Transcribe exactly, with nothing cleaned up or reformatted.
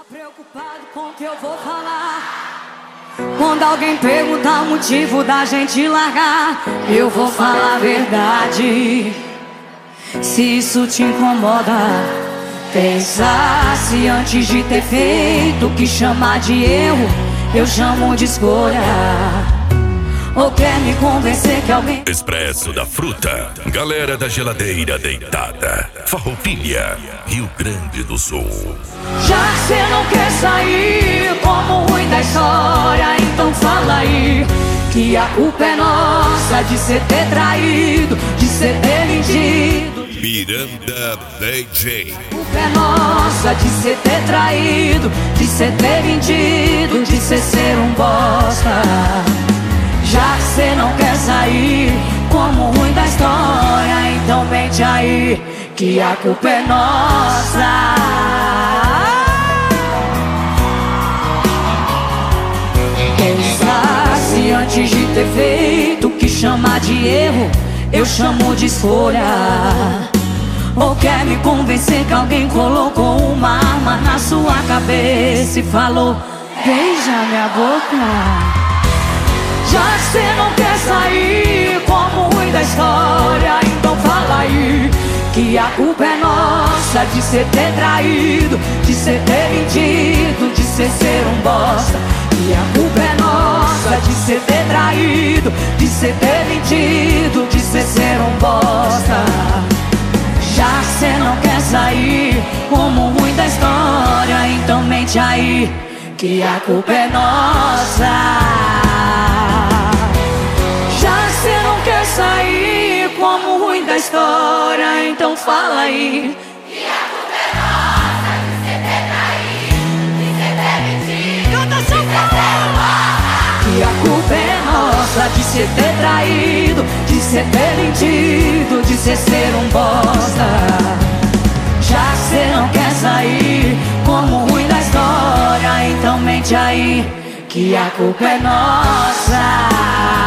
Preocupado com o que eu vou falar. Quando alguém perguntar o motivo da gente largar, eu vou falar a verdade. Se isso te incomoda, pensasse antes de ter feito. O que chamar de erro, eu chamo de escolha. Ou quer me convencer que alguém... Expresso da Fruta, galera da geladeira deitada, Farroupilha, Rio Grande do Sul. Já que cê não quer sair como ruim da história, então fala aí que a culpa é nossa de cê ter traído, de cê ter mentido. Miranda D J. A culpa é nossa de cê ter traído, de cê ter mentido, de cê ser um bosta. Já que cê não quer sair como ruim da história, então mente aí que a culpa é nossa. Pensasse antes de ter feito. O que chamar de erro, eu chamo de escolha. Ou quer me convencer que alguém colocou uma arma na sua cabeça e falou: beija minha boca. Já que cê não quer sair como ruim da história, então fala aí que a culpa é nossa de cê ter traído, de cê ter mentido, de cê ser um bosta. E a culpa é nossa de cê ter traído, de cê ter mentido, de cê ser um bosta. Já que cê não quer sair como ruim da história, então mente aí que a culpa é nossa. Sair como ruim da história, então fala aí que a culpa é nossa de cê ter traído, de cê ter mentido, Canta de cê ser um bosta. Que a culpa é nossa de cê ter traído, de cê ter mentido, de cê ser um bosta. Já que cê não quer sair como ruim da história, então mente aí que a culpa é nossa.